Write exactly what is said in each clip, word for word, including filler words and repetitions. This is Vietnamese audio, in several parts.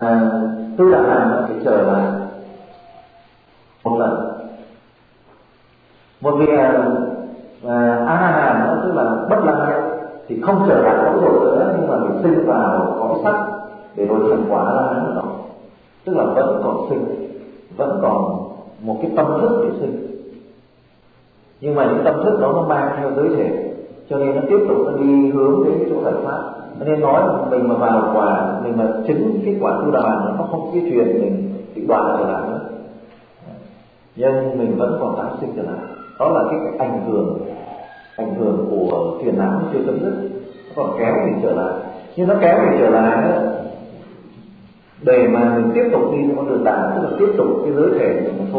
à, Tu Đà Hoàn thì trở lại một lần. Một vị à, A Hàm nó tức là bất lăng ấy, thì không trở lại cõi rồi nữa, nhưng mà mình sinh vào cõi sắc để rồi thành quả La Hán đó, tức là vẫn còn sinh, vẫn còn một cái tâm thức để sinh, nhưng mà những tâm thức đó nó mang theo giới thể, cho nên nó tiếp tục nó đi hướng đến cái chỗ giải thoát. Nên nói mình mà vào quả, mình mà chứng cái quả Tu Đà Hoàn, nó không cái chuyện mình bị đoạn trở lại nữa, nhưng mình vẫn còn tái sinh trở lại. Đó là cái ảnh hưởng ảnh hưởng của phiền não chưa chấm dứt, nó còn kéo mình trở lại. Nhưng nó kéo mình trở lại đó, để mà mình tiếp tục đi theo con đường đạo, tức là tiếp tục cái giới thể của mình thôi.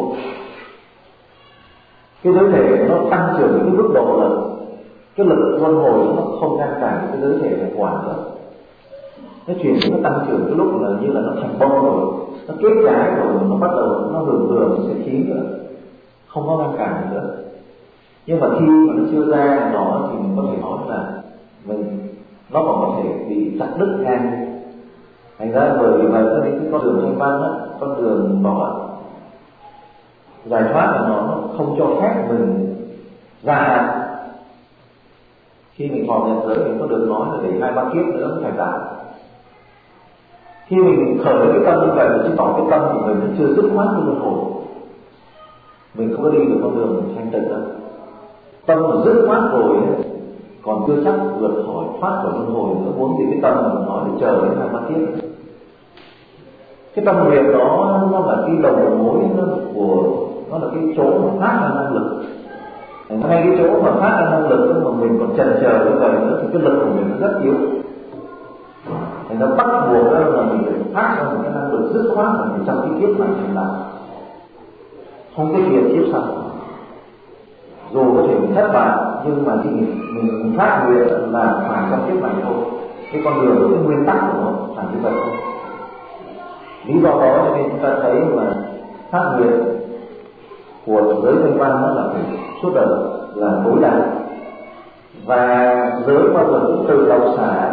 Cái giới thể nó tăng trưởng đến cái mức độ là cái lực luân hồi nó không ngăn cản cái giới thể này quả nữa. Nó chuyển nó tăng trưởng cái lúc là như là nó thành bông rồi, nó kết trái rồi, nó bắt đầu nó hưởng hưởng nó sẽ chín nữa, không có ngăn cản nữa. Nhưng mà khi mà nó chưa ra nó thì mình có thể nói là mình nó còn có thể bị chặt đứt ngang. Thành ra bởi vì vậy cho nên cái con đường thanh văn á, con đường đó giải thoát là nó, nó không cho phép mình ra hạn. Khi mình thọ nhận giới mình có được nói là để hai ba kiếp nữa mới phải đạt. Khi mình khởi lên cái tâm như vậy thì chứng tỏ cái tâm của mình nó chưa dứt khoát cái luân hồi, mình không có đi được con đường thanh tịnh đâu. Tâm mà dứt khoát rồi ấy, còn chưa chắc vượt khỏi thoát khỏi luân hồi nữa, muốn gì cái tâm mà mình nói để chờ đến hai ba kiếp. Cái tâm nguyện đó nó là cái đầu mối nó của nó là cái chỗ mà phát ra năng lực. Ngay cái chỗ mà phát ra năng lực mà mình còn chần chờ như vậy nữa thì cái lực của mình nó rất yếu. Thành nó bắt buộc ra là mình phải phát ra một cái năng lực dứt khoát là trong cái kiếp này thành đạo, không cái chuyện kiếp sau. Dù có thể mình thất bại nhưng mà khi mình, mình, mình phát nguyện là phải trong kiếp này thôi. Cái con đường, cái nguyên tắc của nó phải như vậy thôi. Lý do đó cho nên chúng ta thấy mà phát nguyện của giới thanh văn nó là phải suốt đời, là tối đa, và giới bao giờ cũng tự động xả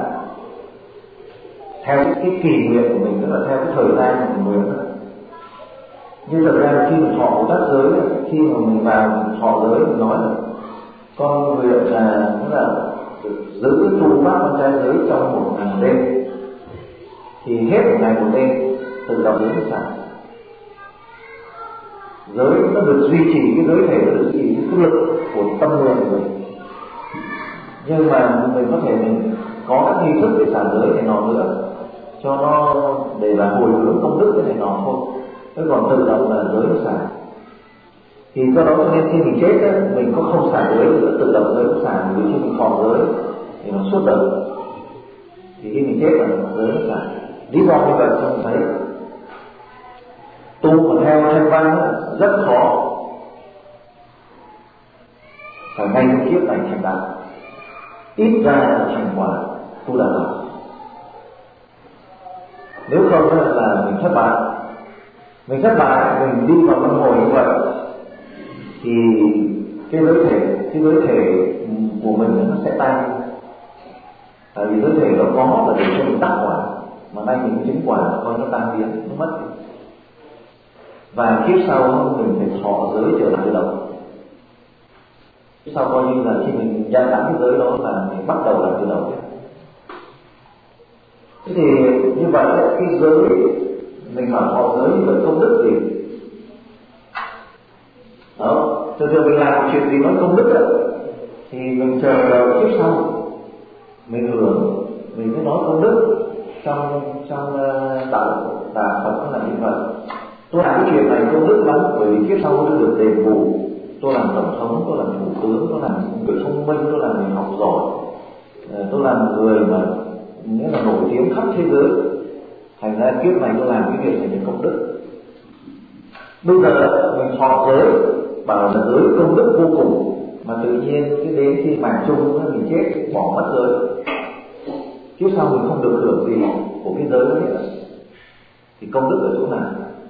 theo cái kỳ nguyện của mình, tức là theo cái thời gian của mình nguyện. Nhưng thật ra khi mình thọ các giới, khi mà mình vào mình thọ giới, mình nói là con nguyện là tức là giữ tu pháp con trai giới trong một ngày đêm, thì hết một ngày một đêm tự động giới nó xả. Giới nó được duy trì, cái giới thể nó được duy trì cái lực của tâm nguyện của mình. Nhưng mà mình có thể mình có các nghi thức để xả giới này nọ nữa, cho nó để là hồi hướng công đức cái này nọ thôi. Thế còn tự động là giới nó xả. Thì do đó cho nên khi mình chết á, mình có không xả giới nữa, tự động giới nó xả. Vì khi mình thọ giới thì nó suốt đời, thì khi mình chết là giới nó xả. Lý do như vậy cho mình thấy tu mà theo thanh văn rất khó, phải ngay trong kiếp này thành đạo, ít ra là thành quả Tu Đà Hoàn. Nếu không là mình thất bại, mình thất bại mình đi vào luân hồi như vậy thì cái giới thể cái giới thể của mình nó sẽ tan. Tại vì giới thể nó có là để cho mình đắc quả, mà nay mình chứng quả coi nó tan biến, nó mất. Và kiếp sau mình phải thọ giới trở lại từ đầu. Kiếp sau coi như là khi mình gia tăng cái giới đó là mình bắt đầu lại từ đầu chứ. Thế thì như vậy cái giới mình bảo thọ giới như vậy công đức gì? Đó, thường thường mình làm một chuyện gì nói công đức đó, thì mình chờ kiếp sau mình hưởng, mình mới nói công đức. Trong trong đạo đạo Phật nó là như vậy. Tôi làm cái chuyện này công đức lắm, bởi vì kiếp sau tôi được đền bù. Tôi làm tổng thống, tôi làm thủ tướng, tôi làm người thông minh, tôi làm người học giỏi, tôi làm người mà nghĩa là nổi tiếng khắp thế giới. Thành ra kiếp này tôi làm cái việc này là công đức. Bây giờ mình thọ giới, bảo là giới công đức vô cùng, mà tự nhiên cái đến khi mạng chung mình chết bỏ mất giới, kiếp sau mình không được hưởng gì của cái giới đó nữa, thì công đức ở chỗ nào?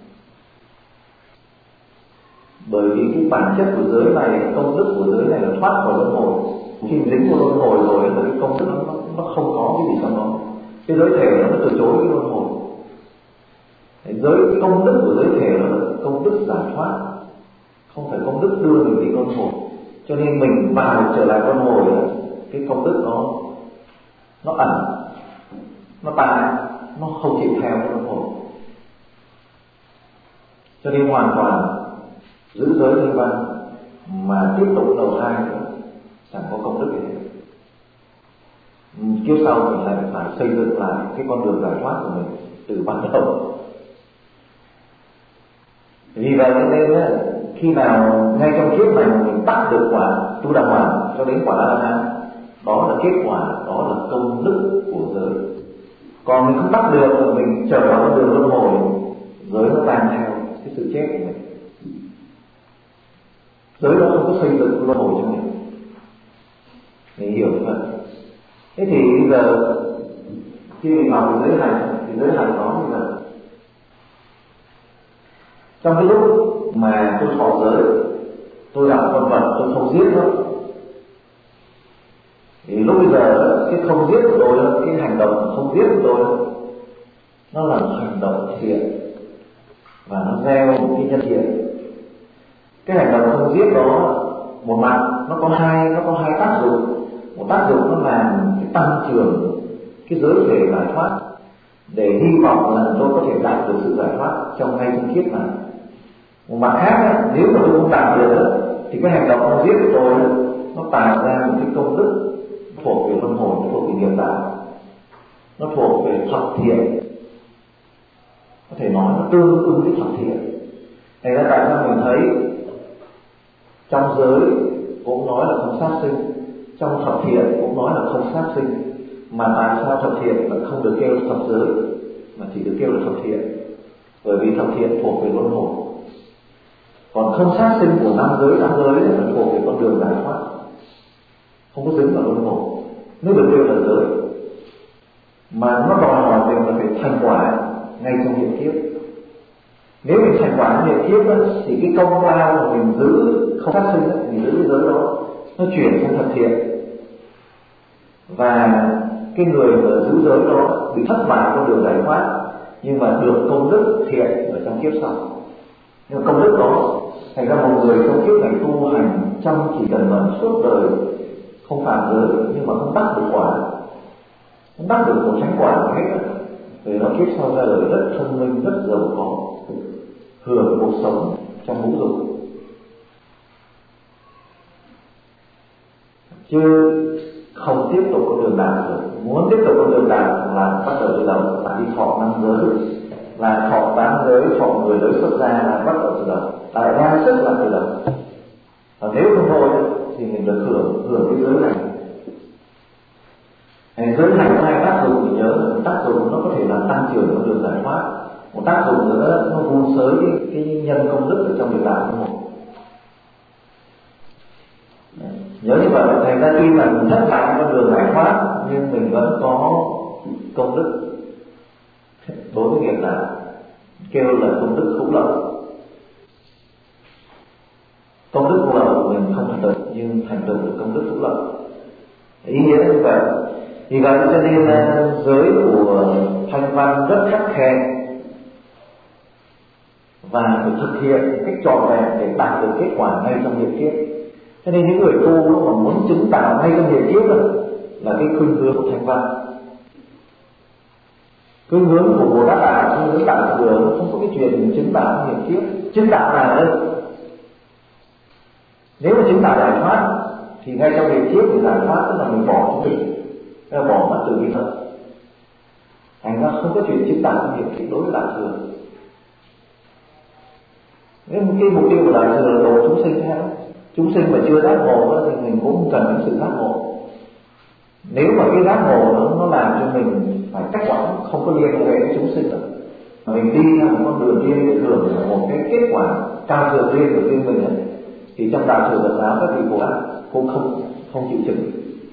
Bởi vì cái bản chất của giới này, công đức của giới này là thoát khỏi luân hồi. Khi mình dính vào luân hồi rồi thì cái công đức nó, nó không có cái gì trong đó. Cái giới thể nó từ chối cái luân hồi. Giới cái công đức của giới thể nó là công đức giải thoát, không phải công đức đưa mình đi luân hồi. Cho nên mình vào trở lại luân hồi, cái công đức nó nó ẩn, nó tàn, nó không chịu theo cái luân hồi. Cho nên hoàn toàn giữ giới thanh văn mà tiếp tục đầu thai nữa chẳng có công đức gì hết. Kiếp sau mình lại phải xây dựng lại cái con đường giải thoát của mình từ ban đầu. Vì vậy nên khi nào ngay trong kiếp này mình bắt được quả tu đà hoàn cho đến quả A La Hán, đó là kết quả, đó là công đức của giới. Còn mình không bắt được, mình trở vào con đường luân hồi, giới nó tan theo cái sự chết của mình. Giới nó không có xây dựng luân hồi cho mình. Mình hiểu như vậy. Thế thì bây giờ khi mình học về giới hành thì giới hành nó như vậy. Trong cái lúc mà tôi thọ giới, tôi gặp con vật tôi không giết nữa, thì lúc bây giờ cái không giết của tôi, cái hành động không giết của tôi, nó là một hành động thiện và nó gieo một cái nhân thiện. Cái hành động không giết đó một mặt nó có hai nó có hai tác dụng. Một tác dụng nó làm cái tăng trưởng cái giới thể giải thoát, để hy vọng là tôi có thể đạt được sự giải thoát trong ngay trong kiếp này. Một mặt khác, nếu mà tôi không đạt được thì cái hành động không giết của tôi nó tạo ra một cái công đức thuộc về luân hồi, nó thuộc về nghiệp đạo, nó thuộc về thập thiện, có thể nói nó tương ứng với thập thiện. Thành ra tại sao mình thấy trong giới cũng nói là không sát sinh, trong thập thiện cũng nói là không sát sinh, mà tại sao thập thiện lại không được kêu là thập giới mà chỉ được kêu là thập thiện? Bởi vì thập thiện thuộc về luân hồi, còn không sát sinh của năm giới, năm giới là thuộc về con đường giải thoát, không có dính vào luân hồi, nếu được kêu là giới. Mà nó đòi hỏi mình là phải thành quả ngay trong hiện kiếp. Nếu mình thành quả trong hiện kiếp đó, thì cái công lao mà mình giữ không sát sinh đó, mình giữ cái giới đó, nó chuyển sang thập thiện, và cái người mà giữ giới đó bị thất bại con đường giải thoát, nhưng mà được công đức thiện ở trong kiếp sau. Nhưng mà công đức đó thành ra một người trong kiếp này tu hành chăm chỉ cần mẫn suốt đời, không phạm giới, nhưng mà không đắc được quả, không đắc được một chánh quả nào hết. Vì nó kiếp sau ra đời rất thông minh, rất giàu có, hưởng cuộc sống trong ngũ dục, chứ không tiếp tục con đường đạo được. Muốn tiếp tục con đường đạo là bắt đầu từ đầu, là đi thọ năm giới, là thọ tám giới, thọ người giới xuất gia, là bắt đầu từ đầu, lại ra sức là từ đầu. Và nếu không thôi thì mình được hưởng hưởng cái giới này. Cái giới này có hai tác dụng, mình nhớ. Một tác dụng nó có thể là tăng trưởng con đường giải thoát, một tác dụng nữa nó vu sới cái, cái nhân công đức ở trong việc đạo của một. Nhớ như vậy, thành ra tuy là mình thất bại con đường giải thoát, nhưng mình vẫn có công đức đối với nghiệp đạo, kêu là công đức phúc lợi. Công đức phúc lợi của mình không thành tựu, nhưng thành tựu được công đức phúc lợi. Ý nghĩa như vậy. Vì vậy cho nên giới của thanh văn rất khắt khe và phải thực hiện cách trọn vẹn để đạt được kết quả ngay trong hiện kiếp. Cho nên những người tu mà muốn chứng đạo ngay trong hiện kiếp là cái khuynh hướng của thanh văn. Khuynh hướng của Bồ Tát Đạo, khuynh hướng đạo thừa, không có cái chuyện chứng đạo hiện kiếp. Chứng đạo là đây. Nếu mà chứng đạo giải thoát thì ngay trong hiện kiếp thì giải thoát tức là mình bỏ chúng mình, bỏ mất từ cái thật. Thành ra không có chuyện chứng đạo trong hiện kiếp đối với đạo thừa. Nếu cái mục tiêu của đạo thừa là độ chúng sinh theo, chúng sinh mà chưa giác ngộ thì mình cũng không cần đến sự giác ngộ. Nếu mà cái giác ngộ nó, nó làm cho mình phải cách quãng không có liên hệ với chúng sinh nữa, mà mình đi theo một con đường riêng để hưởng một cái kết quả cao thượng riêng của riêng mình ấy, thì trong đạo thừa Phật giáo các vị Bồ Tát cũng không không chịu chứng.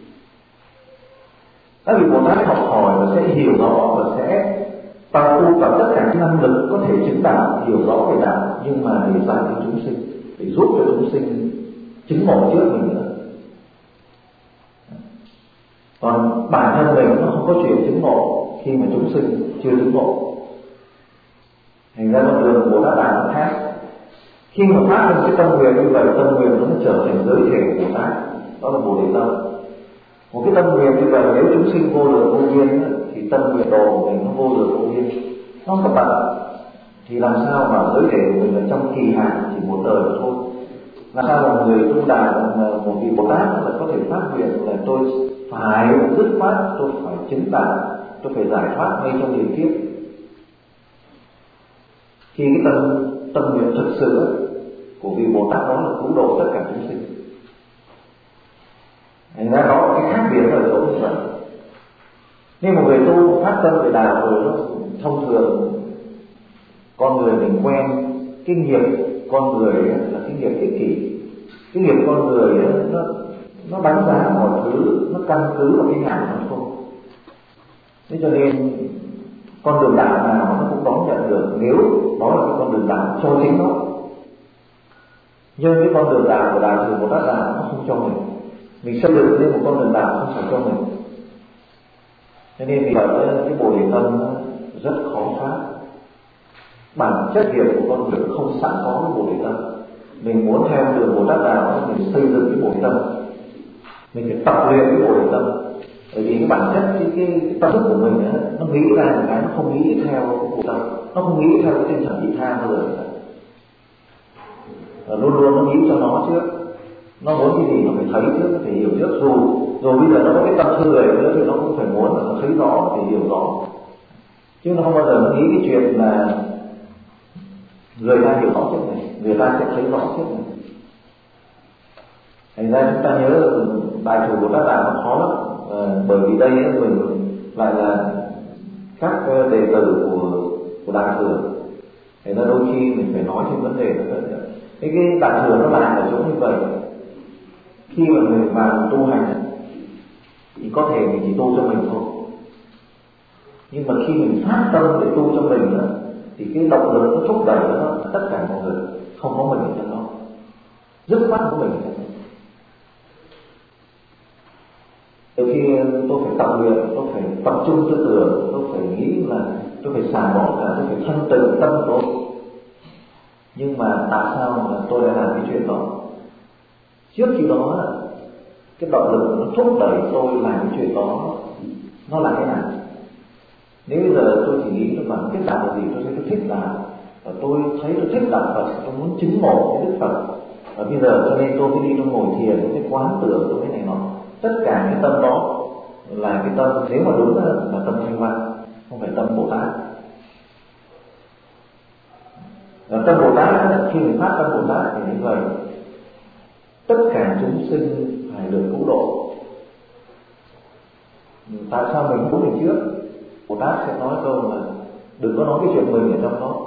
Các vị Bồ Tát học hỏi và sẽ hiểu rõ và sẽ bao tu vào tất cả các năng lực có thể chứng đạo, hiểu rõ về đạo, nhưng mà để dạy cho chúng sinh, để giúp cho chúng sinh chứng ngộ trước mình nữa. Còn bản thân mình nó không có chuyện chứng ngộ khi mà chúng sinh chưa chứng ngộ. Thành ra con đường của Bồ Tát Đà nó khác. Khi mà phát lên cái tâm nguyện như vậy, tâm nguyện nó trở thành giới thể của Bồ Tát, đó là Bồ Đề Tâm. Một cái tâm nguyện như vậy nếu chúng sinh vô lượng vô biên thì tâm nguyện độ của mình nó vô lượng vô biên, nó có tận. Thì làm sao mà giới thể của mình ở trong kỳ hạn chỉ một đời mà thôi? Làm sao mà người tu đà, một vị Bồ Tát là có thể phát nguyện là tôi phải dứt khoát, tôi phải chứng đạt, tôi phải giải thoát ngay trong hiện kiếp. Khi cái tâm tâm nguyện thực sự của vị Bồ Tát đó là cứu độ tất cả chúng sinh. Thành ra đó cái khác biệt ở chỗ như vậy. Nên một người tu phát tâm về đạo rồi nó thông thường con người mình quen cái nghiệp con người là cái nghiệp ích kỷ. Cái nghiệp con người nó nó đánh giá mọi thứ, nó căn cứ vào cái ngã nó không. Thế cho nên con đường đạo nào nó cũng đón nhận được nếu đó là cái con đường đạo cho chính nó. Nhưng cái con đường đạo của đạo trường Bồ Tát Đạo nó không cho mình. Mình xây dựng lên một con đường đạo không phải cho mình. Cho nên vì vậy cái Bồ Đề Tâm rất khó phá. Bản chất nghiệp của con người không sẵn có cái Bồ Đề Tâm. Mình muốn theo đường Bồ Tát Đạo mình xây dựng cái Bồ Đề Tâm, mình phải tập luyện cái Bồ Đề Tâm. Bởi vì cái bản chất cái, cái, cái tâm thức của mình ấy, nó nghĩ ra một cái nó không nghĩ theo Bồ Tâm, nó không nghĩ theo cái tinh thần vị tha bao giờ. Và luôn luôn nó nghĩ cho nó trước, nó muốn cái gì nó phải thấy trước, nó phải hiểu trước. Dù dù bây giờ nó có cái tâm thương người nữa thì nó cũng phải muốn là nó thấy rõ, phải hiểu rõ. Chứ nó không bao giờ nó nghĩ cái chuyện là người ta hiểu rõ trước này, người ta sẽ thấy rõ trước này. Thành ra chúng ta nhớ Đại Thừa Bồ Tát Đạo nó khó lắm. À, bởi vì đây mình lại là các đệ tử của của Đại Thừa, thế nên đôi khi mình phải nói thêm vấn đề nữa. Cái cái Đại Thừa nó lại ở chỗ như vậy. Khi mà mình vào tu hành thì có thể mình chỉ tu cho mình thôi, nhưng mà khi mình phát tâm để tu cho mình đó, thì cái động lực nó thúc đẩy nó tất cả mọi người, không có mình ở trong đó, dứt khoát của mình. Từ khi tôi phải tập luyện, tôi phải tập trung tư tưởng, tôi phải nghĩ là tôi phải xả bỏ cả, tôi phải thân từ tâm tôi. Nhưng mà tại sao mà tôi lại làm cái chuyện đó? Trước khi đó, cái động lực nó thúc đẩy tôi làm cái chuyện đó nó là thế nào? Nếu bây giờ tôi chỉ nghĩ là kết đạo là gì, tôi thấy tôi thích làm, và tôi thấy tôi thích làm Phật, tôi muốn chứng ngộ cái Đức Phật, và bây giờ cho nên tôi mới đi tôi ngồi thiền, tôi mới quán tưởng, tôi mới này nọ. Tất cả cái tâm đó là cái tâm, nếu mà đúng là tâm thanh văn, không phải tâm Bồ Tát. Và tâm Bồ Tát khi mình phát tâm Bồ Tát thì như vậy, tất cả chúng sinh phải được cứu độ. Tại sao mình cứu mình trước? Bồ Tát sẽ nói câu là đừng có nói cái chuyện mình ở trong đó.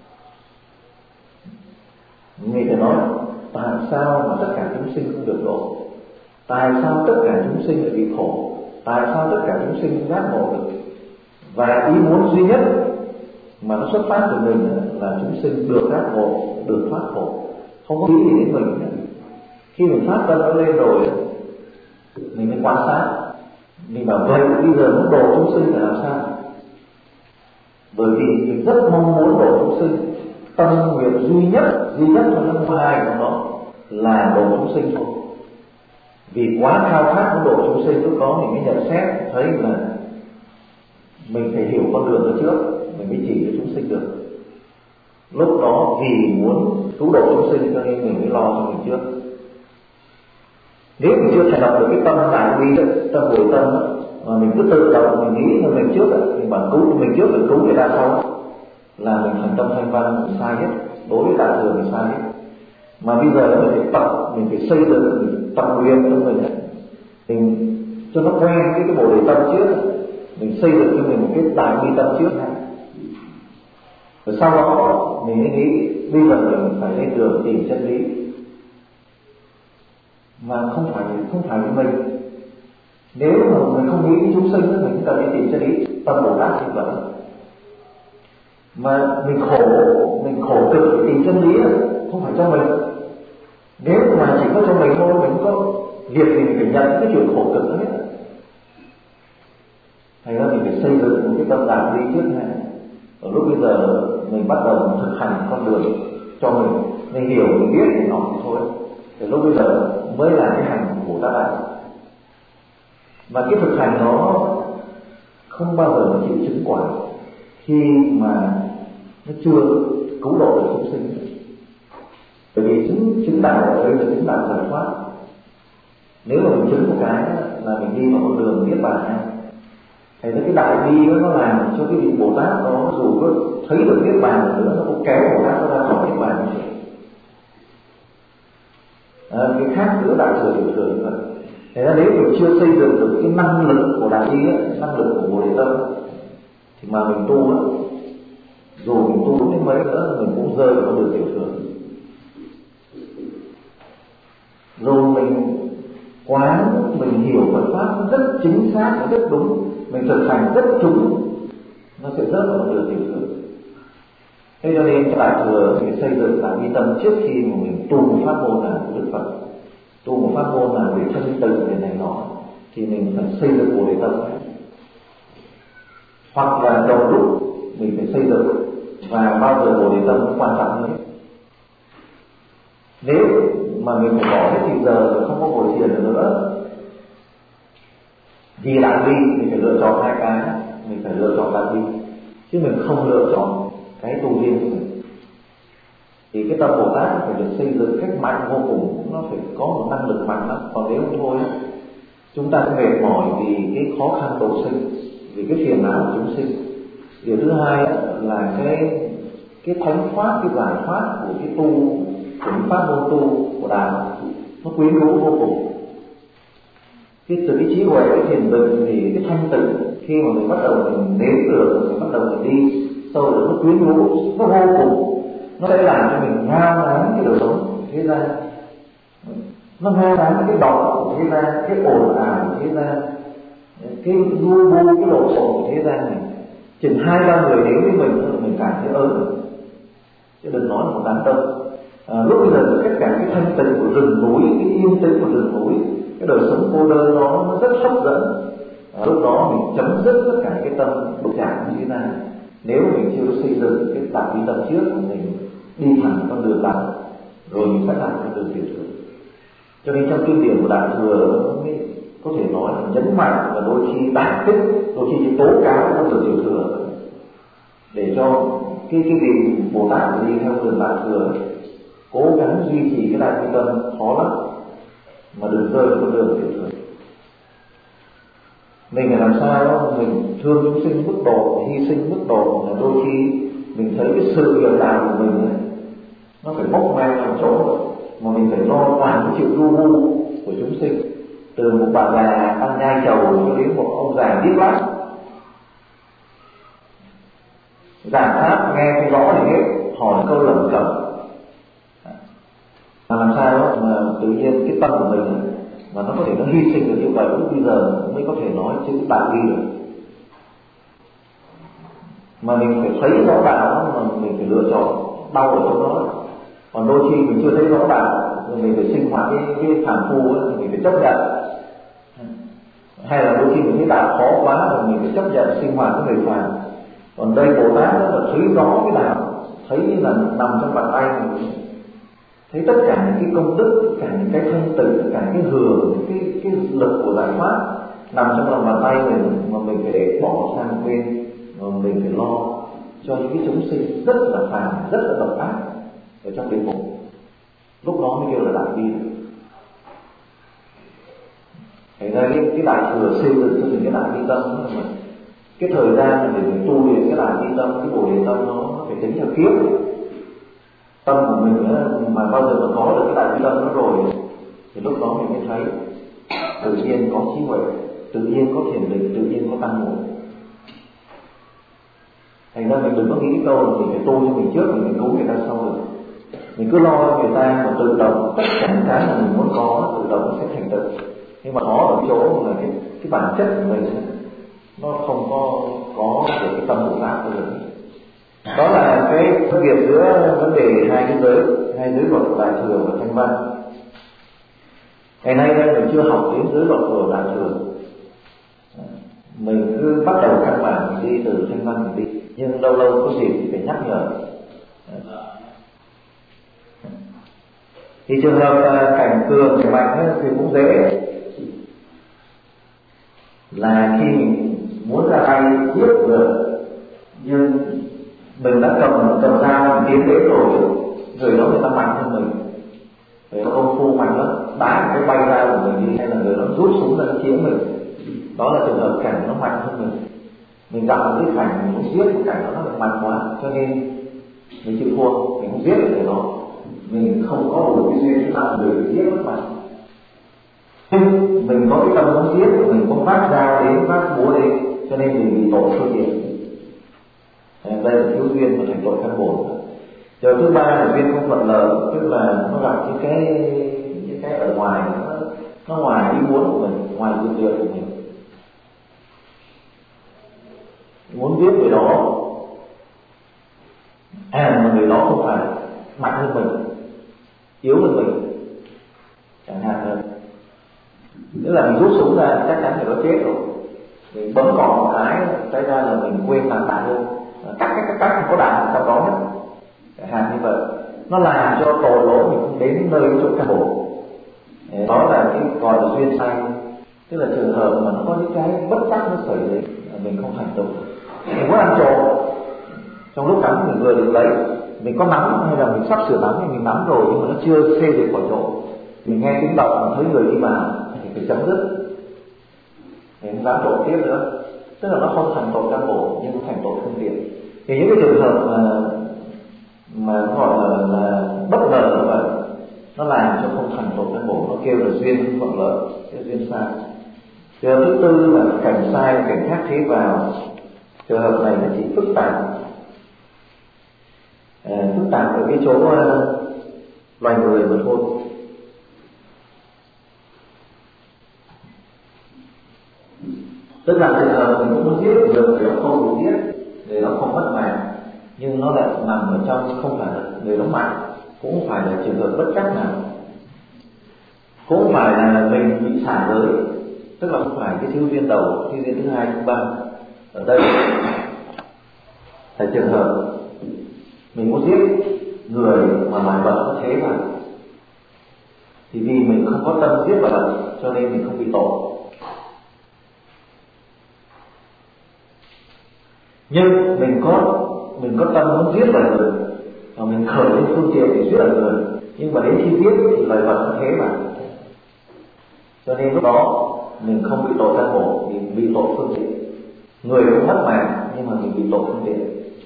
Mình phải nói tại sao mà tất cả chúng sinh không được độ, tại sao tất cả chúng sinh lại bị khổ, tại sao tất cả chúng sinh giác ngộ được. Và ý muốn duy nhất mà nó xuất phát từ mình là chúng sinh được giác ngộ, được thoát khổ, không có nghĩ gì đến mình. Khi mình phát tâm nó lên rồi, mình mới quan sát, mình bảo vậy bây giờ muốn độ chúng sinh là làm sao? Bởi vì mình rất mong muốn độ chúng sinh, tâm nguyện duy nhất, duy nhất trong năm hai của nó là độ chúng sinh thôi. Vì quá khao khát muốn độ chúng sinh, lúc đó mình mới nhận xét thấy là mình phải hiểu con đường đó trước, mình mới chỉ cho chúng sinh được. Lúc đó vì muốn cứu độ chúng sinh cho nên mình mới lo cho mình trước. Nếu mình chưa thành lập được cái tâm đại bi, tâm hồi tâm đó, mà mình cứ tự động mình nghĩ là mình trước, mình bảo cứu mình trước, mình cứu người ta sau, là mình thành tâm thanh văn, mình sai hết. Đối với Đại Thừa mình sai hết. Mà bây giờ mình phải tập, mình phải xây dựng, mình tập luyện cho mình, mình cho nó quen cái cái Bồ Đề Tâm trước, mình xây dựng cho mình một cái đại bi tâm trước này. Rồi sau đó mình mới nghĩ bây giờ mình phải lên đường tìm chân lý, mà không phải không phải như mình. Nếu mà mình không nghĩ chúng sinh, mình cũng cần đi tìm chân lý. Tâm Bồ Tát như vậy. Mà mình khổ, mình khổ cực để tìm chân lý không phải cho mình. Nếu mà chỉ có cho mình thôi, mình không có việc gì mình phải nhận cái chuyện khổ cực đó hết. Thành ra mình phải xây dựng một cái tâm đại bi trước này. Ở lúc bây giờ mình bắt đầu thực hành con đường cho mình, mình hiểu, mình biết thì nó thì thôi. Từ lúc bây giờ mới là cái hành của Bồ Tát Đạo. Và cái thực hành nó không bao giờ nó chịu chứng quả khi mà nó chưa cứu độ được chúng sinh. Bởi vì chứng, chứng đạo ở đây là chứng đạo giải thoát. Nếu mà mình chứng một cái là mình đi vào con đường niết bàn, thì cái đại bi đó nó làm cho cái vị Bồ Tát đó dù có thấy được niết bàn nữa, nó cũng kéo Bồ Tát ra khỏi niết bàn như vậy. À, cái khác giữa đại thừa tiểu thừa như vậy. Thế ra nếu mình chưa xây dựng được cái năng lực của đại bi, năng lực của Bồ Đề Tâm, thì mà mình tu á, dù mình tu đến mấy nữa mình cũng rơi vào con đường tiểu thừa. Rồi mình quán, mình hiểu Phật pháp rất chính xác và rất đúng, mình thực hành rất trúng, nó sẽ rớt vào con đường tiểu thừa. Thế cho nên cái đại thừa phải xây dựng đại bi tâm trước khi mà mình tu một pháp môn nào của Đức Phật, tu một pháp môn nào để thân tự để này nọ, thì mình phải xây dựng Bồ Đề Tâm. Hoặc là đầu lúc mình phải xây dựng, và bao giờ Bồ Đề Tâm cũng quan trọng hơn. Nếu mà mình phải bỏ hết thì giờ không có ngồi thiền nữa, vì đại bi mình phải lựa chọn hai cái, mình phải lựa chọn đại bi, chứ mình không lựa chọn cái tu riêng của mình. Thì cái tâm Bồ Tát phải được xây dựng cách mạnh vô cùng, nó phải có một năng lực mạnh lắm. Còn nếu không thôi, chúng ta sẽ mệt mỏi vì cái khó khăn độ sinh, vì cái phiền não của chúng sinh. Điều thứ hai là cái cái thánh pháp, cái giải thoát của cái tu, của cái pháp môn tu của đạo, nó quyến rũ vô cùng. Cái từ cái trí huệ, cái thiền định thì cái thanh tịnh, khi mà mình bắt đầu mình nếm được, mình bắt đầu mình đi sâu được, nó quyến rũ, nó vô cùng, nó sẽ làm cho mình ngao ngán cái đời sống thế gian, nó ngao ngán cái độc của thế gian, cái ồn ào của thế gian, cái lu bu, cái lộn xộn của thế gian này. Chừng hai ba người đến với mình mình cảm thấy ớn, chứ đừng nói là một đám đông. À, lúc bây giờ tất cả cái thanh tịnh của rừng núi, cái yên tĩnh của rừng núi, cái đời sống cô đơn đó nó rất hấp dẫn. À, lúc đó mình chấm dứt tất cả cái tâm đụng chạm như thế này. Nếu mình chưa xây dựng cái đại bi tâm trước, mình đi thẳng con đường đạo, rồi mình sẽ làm con đường tiểu thừa. Cho nên trong kinh điển của đại thừa mới có thể nói là nhấn mạnh và đôi khi đả kích, đôi khi chỉ tố cáo con đường tiểu thừa, để cho cái cái vị Bồ Tát đi theo đường đại thừa cố gắng duy trì cái đại bi tâm khó lắm, mà đừng rơi vào con đường tiểu thừa. Mình phải làm sao đó, mình thương chúng sinh mức độ, hy sinh mức độ, là đôi khi mình thấy cái sự việc làm của mình ấy, nó phải bốc mang làm chỗ, mà mình phải lo toàn cái chịu ru bu của chúng sinh, từ một bà già ăn nhai trầu cho đến một ông già điếc lắm, giảng pháp nghe không rõ thì hết, hỏi câu lẩm cẩm. Mà làm sao đó mà tự nhiên cái tâm của mình ấy, mà nó có thể nó hy sinh được như vậy, lúc bây giờ mới có thể nói chữ đại bi được. Mà mình phải thấy rõ đạo, mà mình phải lựa chọn đau ở trong đó. Còn đôi khi mình chưa thấy rõ đạo, mình phải sinh hoạt cái, cái phàm phu ấy, mình phải chấp nhận. Hay là đôi khi mình thấy đạo khó quá rồi mình phải chấp nhận sinh hoạt với người phàm. Còn đây Bồ Tát đó là thấy rõ cái đạo, thấy là nằm trong bàn tay mình, thấy tất cả những cái công đức, tất cả những cái thanh tịnh, tất cả cái hưởng, cái cái lực của giải thoát nằm trong lòng bàn tay mình, mà mình phải để bỏ sang một bên, mà mình phải lo cho những cái chúng sinh rất là phàm, rất là độc ác ở trong địa ngục. Lúc đó mới kêu là đại bi. Thành ra cái, cái đại thừa xây dựng cho mình cái đại bi tâm đó, mà cái thời gian để mình tu luyện cái đại bi tâm, cái Bồ Đề tâm nó, nó phải tính theo kiếp. Tâm của mình mà bao giờ mà có được cái đại bi tâm nó rồi, thì lúc đó mình mới thấy tự nhiên có trí huệ, tự nhiên có thiền định, tự nhiên có tăng ngộ. Thành ra mình đừng có nghĩ câu là mình phải tu cho mình trước, mình phải cứu người ta sau được. Mình cứ lo cho người ta mà tự động tất cả cái mà mình muốn có tự động nó sẽ thành tựu. Nhưng mà khó ở chỗ là cái, cái bản chất của mình nó không có có được cái tâm Bồ Tát bao giờ. Đó là cái phân biệt giữa vấn đề hai cái giới, hai giới luật của đại thừa và thanh văn. Ngày nay đây mình chưa học đến giới luật của đại thừa, mình cứ bắt đầu căn bản mình đi từ thanh văn mình đi. nhưng lâu lâu có dịp thì phải nhắc nhở. Thì trường hợp cảnh cường cảnh mạnh thì cũng dễ, là khi mình muốn ra tay giết được nhưng mình đã cầm cầm dao mình tiến đến rồi, người đó người ta mạnh hơn mình, người ta công phu mạnh lắm, đá cái bay ra của mình đi, hay là người đó rút súng ra chiếm mình, đó là trường hợp cảnh nó mạnh hơn mình. Mình gặp một cái cảnh mình muốn giết một cảnh đó nó mạnh quá, cho nên mình chịu thua, mình không giết được cái đó, mình không có đủ cái duyên làm người giết mất mạnh. Nhưng mình có cái tâm muốn giết, mình có phát dao đến, phát búa đến, cho nên mình bị tội phương tiện. Đây là thiếu duyên và thành tội căn bổn. Giờ thứ ba là duyên không thuận lợi, tức là nó gặp những cái những cái ở ngoài, nó, nó ngoài ý muốn của mình, ngoài dự liệu của mình. Muốn giết người đó, à mà người đó không phải mạnh hơn mình, yếu hơn mình, chẳng hạn hơn. Tức là mình rút súng ra chắc chắn người đó chết rồi, mình bấm cò một cái, xảy ra là mình quên làm đạn luôn, cắt cắt cắt cắt không có đạn trong đó hết, chẳng hạn như vậy. Nó làm cho tội lỗi mình không đến nơi chỗ căn bộ. Đó là cái gọi là duyên sai, tức là trường hợp mà nó có những cái bất chắc nó xảy đến, mình không thành tựu. Mình muốn ăn trộm, trong lúc nắm mình vừa được lấy, mình có nắm hay là mình sắp sửa nắm thì mình nắm rồi nhưng mà nó chưa xê được khỏi trộm, mình nghe tiếng động mà thấy người đi vào thì phải chấm dứt, mình không dám trộm tiếp nữa. Tức là nó không thành tội căn bộ nhưng nó thành tội phương tiện. Thì những cái trường hợp mà mà gọi là, là bất ngờ như vậy, nó làm cho không thành tội căn bộ, nó kêu là duyên thuận lợi, cái duyên sai. Trường hợp thứ tư là cảnh sai, cảnh khác thế vào. Trường hợp này nó chỉ phức tạp, à, phức tạp ở cái chỗ uh, loài người mà thôi. Tức là trường hợp mình cũng muốn giết được người đó không đủ giết, người đó không mất mạng, nhưng nó lại nằm ở trong không phải là người đó mạnh, cũng không phải là trường hợp bất trắc nào, cũng không phải là mình bị xả giới, tức là không phải cái thiếu duyên đầu, thiếu duyên thứ hai, thứ ba. Ở đây là trường hợp mình muốn giết người mà loài vật có thế mà, thì vì mình không có tâm giết loài vật cho nên mình không bị tội. Nhưng mình có mình có tâm muốn giết loài người, và mình khởi lên phương tiện để giết loài người, nhưng mà đến khi giết thì loài vật có thế mà, cho nên lúc đó mình không bị tội căn bộ, mình bị tội phương tiện. Người cũng mất mạng nhưng mà mình bị tội phương tiện.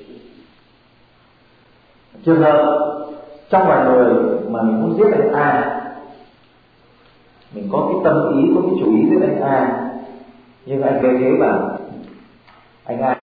Trường hợp trong loài người mà mình muốn giết anh A, mình có cái tâm ý, có cái chủ ý giết anh A, nhưng anh gây thế vào anh A